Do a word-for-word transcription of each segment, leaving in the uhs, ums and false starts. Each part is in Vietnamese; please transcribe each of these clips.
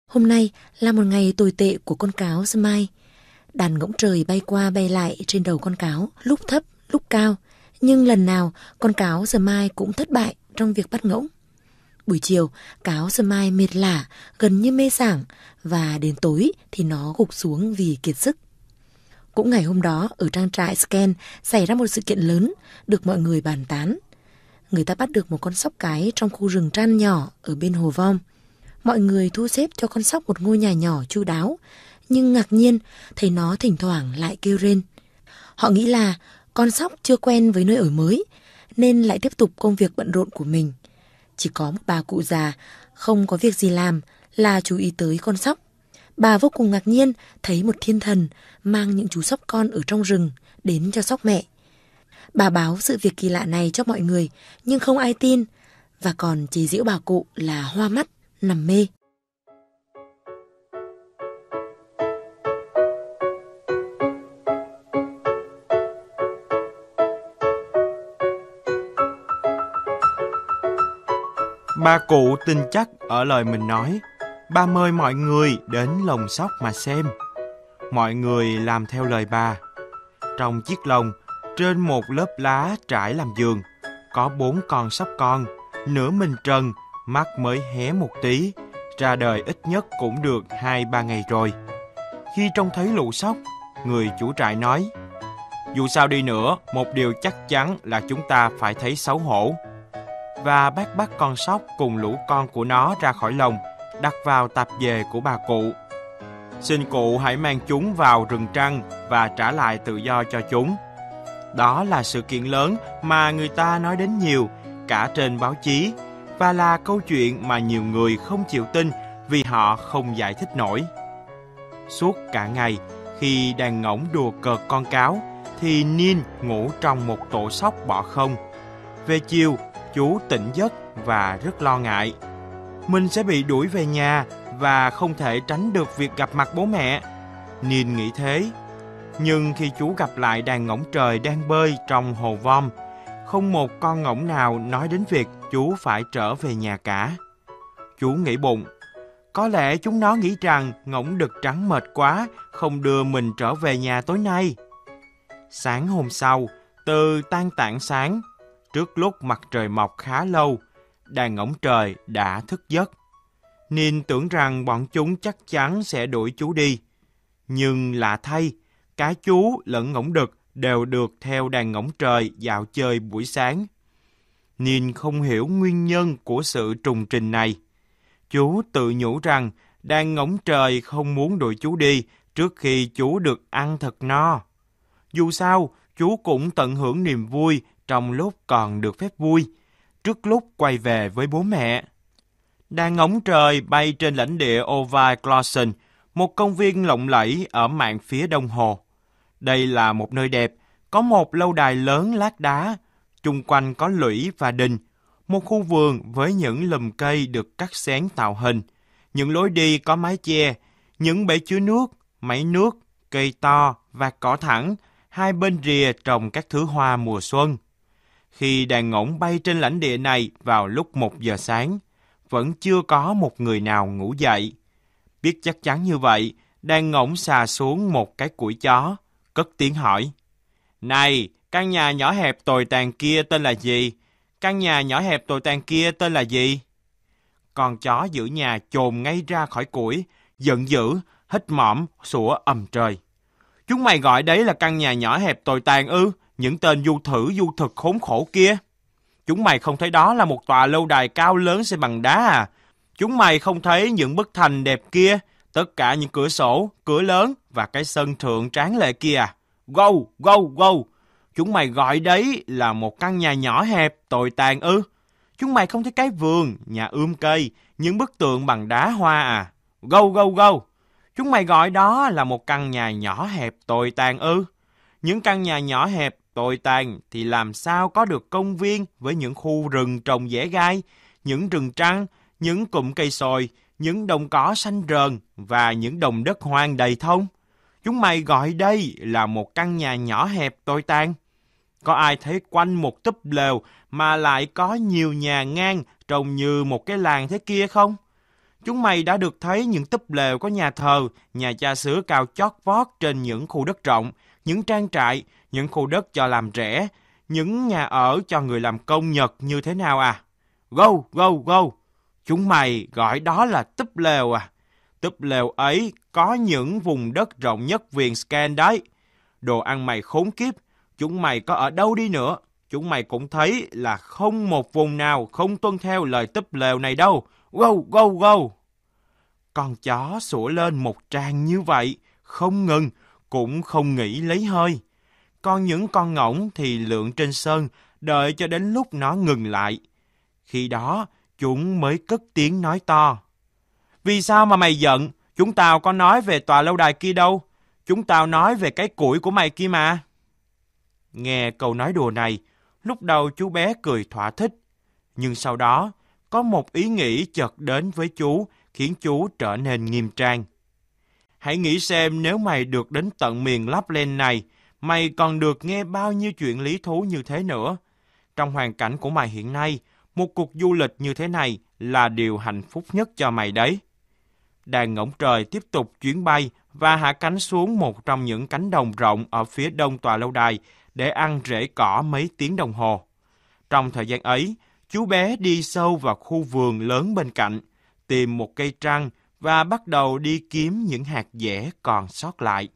Hôm nay là một ngày tồi tệ của con cáo Smile. Đàn ngỗng trời bay qua bay lại trên đầu con cáo, lúc thấp, lúc cao. Nhưng lần nào con cáo Smile cũng thất bại trong việc bắt ngỗng. Buổi chiều, cáo Smile mệt lả, gần như mê sảng, và đến tối thì nó gục xuống vì kiệt sức. Cũng ngày hôm đó, ở trang trại Scan xảy ra một sự kiện lớn được mọi người bàn tán. Người ta bắt được một con sóc cái trong khu rừng trăn nhỏ ở bên hồ Vom. Mọi người thu xếp cho con sóc một ngôi nhà nhỏ chu đáo, nhưng ngạc nhiên thấy nó thỉnh thoảng lại kêu rên. Họ nghĩ là con sóc chưa quen với nơi ở mới, nên lại tiếp tục công việc bận rộn của mình. Chỉ có một bà cụ già không có việc gì làm là chú ý tới con sóc. Bà vô cùng ngạc nhiên thấy một thiên thần mang những chú sóc con ở trong rừng đến cho sóc mẹ. Bà báo sự việc kỳ lạ này cho mọi người, nhưng không ai tin, và còn chế giễu bà cụ là hoa mắt, nằm mê. Bà cụ tin chắc ở lời mình nói. Bà mời mọi người đến lồng sóc mà xem. Mọi người làm theo lời bà. Trong chiếc lồng, trên một lớp lá trải làm giường, có bốn con sóc con, nửa mình trần, mắt mới hé một tí, ra đời ít nhất cũng được hai ba ngày rồi. Khi trông thấy lũ sóc, người chủ trại nói: dù sao đi nữa, một điều chắc chắn là chúng ta phải thấy xấu hổ. Và bác bắt con sóc cùng lũ con của nó ra khỏi lồng, đặt vào tạp dề của bà cụ. Xin cụ hãy mang chúng vào rừng trăng và trả lại tự do cho chúng. Đó là sự kiện lớn mà người ta nói đến nhiều, cả trên báo chí, và là câu chuyện mà nhiều người không chịu tin vì họ không giải thích nổi. Suốt cả ngày, khi đàn ngỗng đùa cợt con cáo, thì Nin ngủ trong một tổ sóc bọ không. Về chiều, chú tỉnh giấc và rất lo ngại. Mình sẽ bị đuổi về nhà và không thể tránh được việc gặp mặt bố mẹ. Nin nghĩ thế. Nhưng khi chú gặp lại đàn ngỗng trời đang bơi trong hồ Vom, không một con ngỗng nào nói đến việc chú phải trở về nhà cả. Chú nghĩ bụng, có lẽ chúng nó nghĩ rằng ngỗng đực trắng mệt quá, không đưa mình trở về nhà tối nay. Sáng hôm sau, từ tan tảng sáng, trước lúc mặt trời mọc khá lâu, đàn ngỗng trời đã thức giấc. Nin tưởng rằng bọn chúng chắc chắn sẽ đuổi chú đi. Nhưng lạ thay, cả chú lẫn ngỗng đực đều được theo đàn ngỗng trời dạo chơi buổi sáng. Nin không hiểu nguyên nhân của sự trùng trình này. Chú tự nhủ rằng đàn ngỗng trời không muốn đuổi chú đi trước khi chú được ăn thật no. Dù sao, chú cũng tận hưởng niềm vui trong lúc còn được phép vui, trước lúc quay về với bố mẹ. Đàn ngỗng trời bay trên lãnh địa Ovi Clausen, một công viên lộng lẫy ở mạn phía đông hồ. Đây là một nơi đẹp, có một lâu đài lớn lát đá, chung quanh có lũy và đình, một khu vườn với những lùm cây được cắt xén tạo hình, những lối đi có mái che, những bể chứa nước, máy nước, cây to và cỏ thẳng, hai bên rìa trồng các thứ hoa mùa xuân. Khi đàn ngỗng bay trên lãnh địa này vào lúc một giờ sáng, vẫn chưa có một người nào ngủ dậy. Biết chắc chắn như vậy, đàn ngỗng xà xuống một cái củi chó, cất tiếng hỏi: này, căn nhà nhỏ hẹp tồi tàn kia tên là gì? Căn nhà nhỏ hẹp tồi tàn kia tên là gì? Con chó giữ nhà chồm ngay ra khỏi củi, giận dữ, hít mõm, sủa ầm trời. Chúng mày gọi đấy là căn nhà nhỏ hẹp tồi tàn ư? Những tên du thử du thực khốn khổ kia. Chúng mày không thấy đó là một tòa lâu đài cao lớn xây bằng đá à? Chúng mày không thấy những bức thành đẹp kia, tất cả những cửa sổ, cửa lớn và cái sân thượng tráng lệ kia à? Go, go, go! Chúng mày gọi đấy là một căn nhà nhỏ hẹp, tồi tàn ư? Chúng mày không thấy cái vườn, nhà ươm cây, những bức tượng bằng đá hoa à? Go, go, go! Chúng mày gọi đó là một căn nhà nhỏ hẹp, tồi tàn ư? Những căn nhà nhỏ hẹp, tồi tàn thì làm sao có được công viên với những khu rừng trồng dẻ gai, những rừng trăng, những cụm cây sồi, những đồng cỏ xanh rờn và những đồng đất hoang đầy thông? Chúng mày gọi đây là một căn nhà nhỏ hẹp tồi tàn. Có ai thấy quanh một túp lều mà lại có nhiều nhà ngang trông như một cái làng thế kia không? Chúng mày đã được thấy những túp lều có nhà thờ, nhà cha xứ cao chót vót trên những khu đất rộng, những trang trại, những khu đất cho làm rẻ, những nhà ở cho người làm công Nhật như thế nào à? Go, go, go! Chúng mày gọi đó là túp lều à? Túp lều ấy có những vùng đất rộng nhất viền Scan đấy. Đồ ăn mày khốn kiếp, chúng mày có ở đâu đi nữa, chúng mày cũng thấy là không một vùng nào không tuân theo lời túp lều này đâu. Go, go, go! Con chó sủa lên một tràng như vậy, không ngừng, cũng không nghỉ lấy hơi. Còn những con ngỗng thì lượn trên sân, đợi cho đến lúc nó ngừng lại. Khi đó, chúng mới cất tiếng nói to. Vì sao mà mày giận? Chúng tao có nói về tòa lâu đài kia đâu. Chúng tao nói về cái củi của mày kia mà. Nghe câu nói đùa này, lúc đầu chú bé cười thỏa thích. Nhưng sau đó, có một ý nghĩ chợt đến với chú, khiến chú trở nên nghiêm trang. Hãy nghĩ xem nếu mày được đến tận miền Lapland này, mày còn được nghe bao nhiêu chuyện lý thú như thế nữa. Trong hoàn cảnh của mày hiện nay, một cuộc du lịch như thế này là điều hạnh phúc nhất cho mày đấy. Đàn ngỗng trời tiếp tục chuyến bay và hạ cánh xuống một trong những cánh đồng rộng ở phía đông tòa lâu đài để ăn rễ cỏ mấy tiếng đồng hồ. Trong thời gian ấy, chú bé đi sâu vào khu vườn lớn bên cạnh, tìm một cây trăng và bắt đầu đi kiếm những hạt dẻ còn sót lại.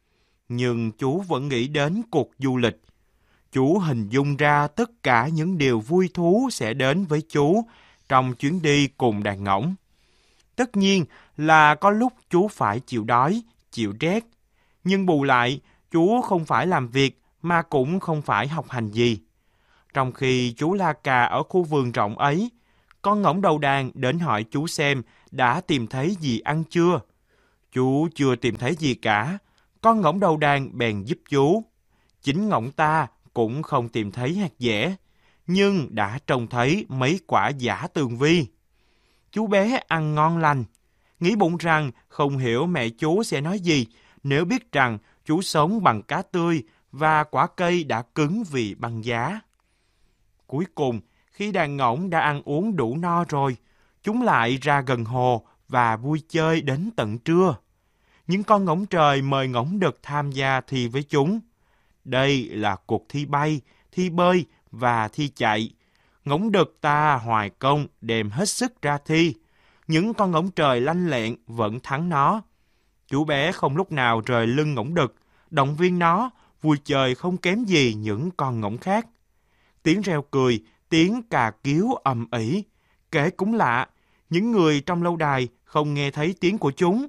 Nhưng chú vẫn nghĩ đến cuộc du lịch. Chú hình dung ra tất cả những điều vui thú sẽ đến với chú trong chuyến đi cùng đàn ngỗng. Tất nhiên là có lúc chú phải chịu đói, chịu rét. Nhưng bù lại, chú không phải làm việc mà cũng không phải học hành gì. Trong khi chú la cà ở khu vườn rộng ấy, con ngỗng đầu đàn đến hỏi chú xem đã tìm thấy gì ăn chưa. Chú chưa tìm thấy gì cả. Con ngỗng đầu đàn bèn giúp chú. Chính ngỗng ta cũng không tìm thấy hạt dẻ, nhưng đã trông thấy mấy quả giả tường vi. Chú bé ăn ngon lành, nghĩ bụng rằng không hiểu mẹ chú sẽ nói gì nếu biết rằng chú sống bằng cá tươi và quả cây đã cứng vì băng giá. Cuối cùng, khi đàn ngỗng đã ăn uống đủ no rồi, chúng lại ra gần hồ và vui chơi đến tận trưa. Những con ngỗng trời mời ngỗng đực tham gia thi với chúng. Đây là cuộc thi bay, thi bơi và thi chạy. Ngỗng đực ta hoài công đem hết sức ra thi. Những con ngỗng trời lanh lẹn vẫn thắng nó. Chú bé không lúc nào rời lưng ngỗng đực, động viên nó, vui chơi không kém gì những con ngỗng khác. Tiếng reo cười, tiếng cà cứu ầm ĩ. Kể cũng lạ, những người trong lâu đài không nghe thấy tiếng của chúng.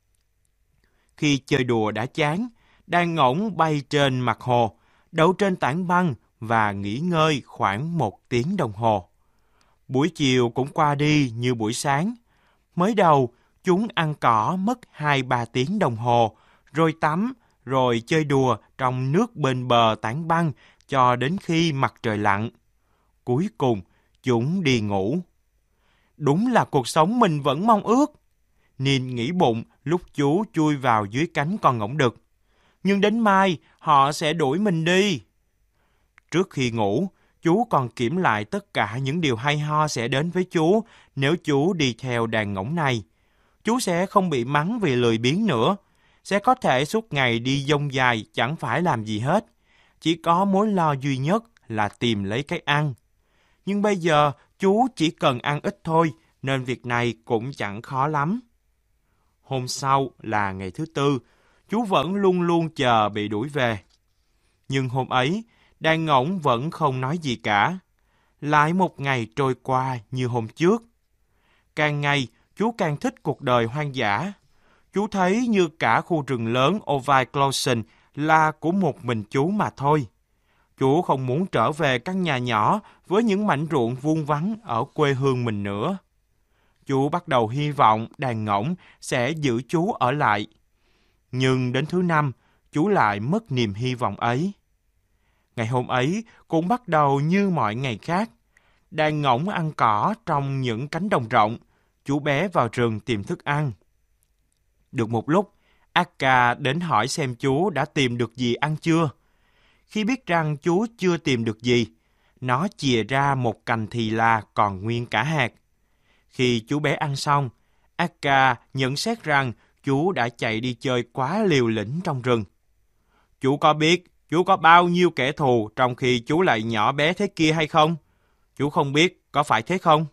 Khi chơi đùa đã chán, đàn ngỗng bay trên mặt hồ, đậu trên tảng băng và nghỉ ngơi khoảng một tiếng đồng hồ. Buổi chiều cũng qua đi như buổi sáng. Mới đầu, chúng ăn cỏ mất hai ba tiếng đồng hồ, rồi tắm, rồi chơi đùa trong nước bên bờ tảng băng cho đến khi mặt trời lặn. Cuối cùng, chúng đi ngủ. Đúng là cuộc sống mình vẫn mong ước. Nin nghĩ bụng lúc chú chui vào dưới cánh con ngỗng đực. Nhưng đến mai, họ sẽ đuổi mình đi. Trước khi ngủ, chú còn kiểm lại tất cả những điều hay ho sẽ đến với chú nếu chú đi theo đàn ngỗng này. Chú sẽ không bị mắng vì lười biếng nữa. Sẽ có thể suốt ngày đi dông dài chẳng phải làm gì hết. Chỉ có mối lo duy nhất là tìm lấy cái ăn. Nhưng bây giờ chú chỉ cần ăn ít thôi, nên việc này cũng chẳng khó lắm. Hôm sau là ngày thứ tư, chú vẫn luôn luôn chờ bị đuổi về. Nhưng hôm ấy, đàn ngỗng vẫn không nói gì cả. Lại một ngày trôi qua như hôm trước. Càng ngày, chú càng thích cuộc đời hoang dã. Chú thấy như cả khu rừng lớn Overclosen là của một mình chú mà thôi. Chú không muốn trở về căn nhà nhỏ với những mảnh ruộng vuông vắn ở quê hương mình nữa. Chú bắt đầu hy vọng đàn ngỗng sẽ giữ chú ở lại. Nhưng đến thứ năm, chú lại mất niềm hy vọng ấy. Ngày hôm ấy cũng bắt đầu như mọi ngày khác. Đàn ngỗng ăn cỏ trong những cánh đồng rộng. Chú bé vào rừng tìm thức ăn. Được một lúc, Akka đến hỏi xem chú đã tìm được gì ăn chưa. Khi biết rằng chú chưa tìm được gì, nó chìa ra một cành thì là còn nguyên cả hạt. Khi chú bé ăn xong, Ác-ca nhận xét rằng chú đã chạy đi chơi quá liều lĩnh trong rừng. Chú có biết chú có bao nhiêu kẻ thù trong khi chú lại nhỏ bé thế kia hay không? Chú không biết, có phải thế không?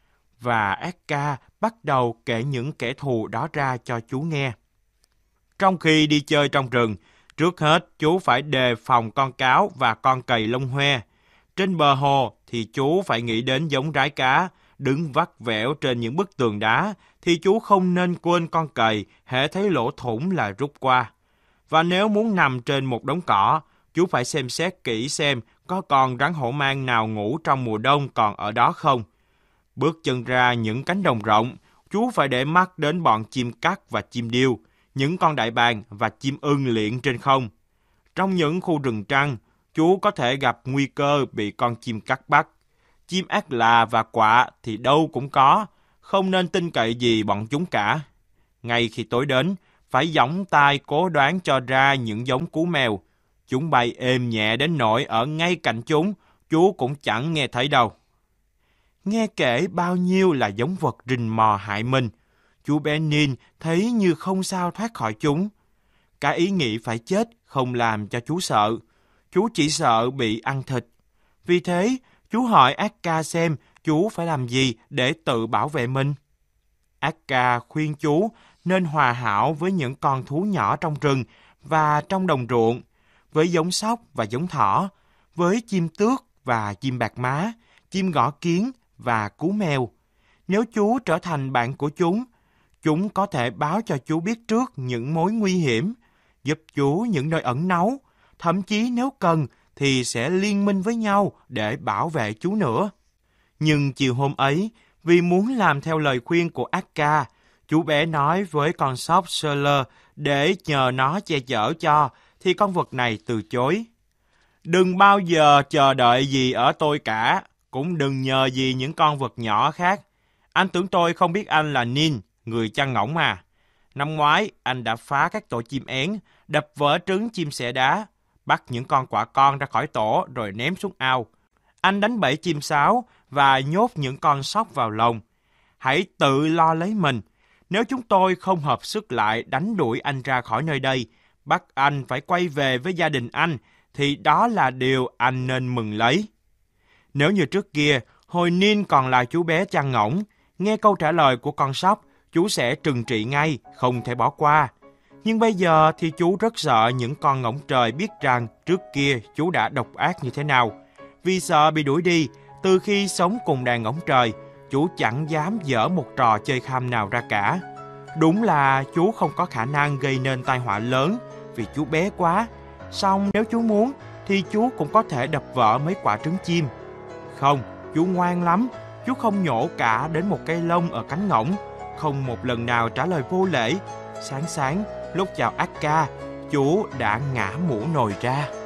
Và Ác-ca bắt đầu kể những kẻ thù đó ra cho chú nghe. Trong khi đi chơi trong rừng, trước hết chú phải đề phòng con cáo và con cầy lông hoe. Trên bờ hồ thì chú phải nghĩ đến giống rái cá, đứng vắt vẻo trên những bức tường đá thì chú không nên quên con cầy, hễ thấy lỗ thủng là rút qua. Và nếu muốn nằm trên một đống cỏ, chú phải xem xét kỹ xem có con rắn hổ mang nào ngủ trong mùa đông còn ở đó không. Bước chân ra những cánh đồng rộng, chú phải để mắt đến bọn chim cắt và chim điêu, những con đại bàng và chim ưng liệng trên không. Trong những khu rừng trăng, chú có thể gặp nguy cơ bị con chim cắt bắt. Chim ác là và quạ thì đâu cũng có, không nên tin cậy gì bọn chúng cả. Ngay khi tối đến, phải giỏng tai cố đoán cho ra những giống cú mèo. Chúng bay êm nhẹ đến nỗi ở ngay cạnh chúng, chú cũng chẳng nghe thấy đâu. Nghe kể bao nhiêu là giống vật rình mò hại mình, chú bé Nin thấy như không sao thoát khỏi chúng. Cái ý nghĩ phải chết không làm cho chú sợ, chú chỉ sợ bị ăn thịt. Vì thế, chú hỏi Ác-ca xem chú phải làm gì để tự bảo vệ mình. Ác-ca khuyên chú nên hòa hảo với những con thú nhỏ trong rừng và trong đồng ruộng, với giống sóc và giống thỏ, với chim tước và chim bạc má, chim gõ kiến và cú mèo. Nếu chú trở thành bạn của chúng, chúng có thể báo cho chú biết trước những mối nguy hiểm, giúp chú những nơi ẩn náu, thậm chí nếu cần thì sẽ liên minh với nhau để bảo vệ chú nữa. Nhưng chiều hôm ấy, vì muốn làm theo lời khuyên của Ác-ca, chú bé nói với con sóc Sơ-lơ để nhờ nó che chở cho, thì con vật này từ chối. Đừng bao giờ chờ đợi gì ở tôi cả, cũng đừng nhờ gì những con vật nhỏ khác. Anh tưởng tôi không biết anh là Nin, người chăn ngỗng mà. Năm ngoái, anh đã phá các tổ chim én, đập vỡ trứng chim sẻ đá, bắt những con quạ con ra khỏi tổ rồi ném xuống ao. Anh đánh bẫy chim sáo và nhốt những con sóc vào lồng. Hãy tự lo lấy mình. Nếu chúng tôi không hợp sức lại đánh đuổi anh ra khỏi nơi đây, bắt anh phải quay về với gia đình anh, thì đó là điều anh nên mừng lấy. Nếu như trước kia, hồi Nin còn là chú bé chăn ngỗng, nghe câu trả lời của con sóc, chú sẽ trừng trị ngay, không thể bỏ qua. Nhưng bây giờ thì chú rất sợ những con ngỗng trời biết rằng trước kia chú đã độc ác như thế nào. Vì sợ bị đuổi đi, từ khi sống cùng đàn ngỗng trời, chú chẳng dám dở một trò chơi kham nào ra cả. Đúng là chú không có khả năng gây nên tai họa lớn vì chú bé quá. Song nếu chú muốn thì chú cũng có thể đập vỡ mấy quả trứng chim. Không, chú ngoan lắm, chú không nhổ cả đến một cây lông ở cánh ngỗng, không một lần nào trả lời vô lễ. Sáng sáng, lúc chào Ác-ca, chú đã ngã mũ nồi ra.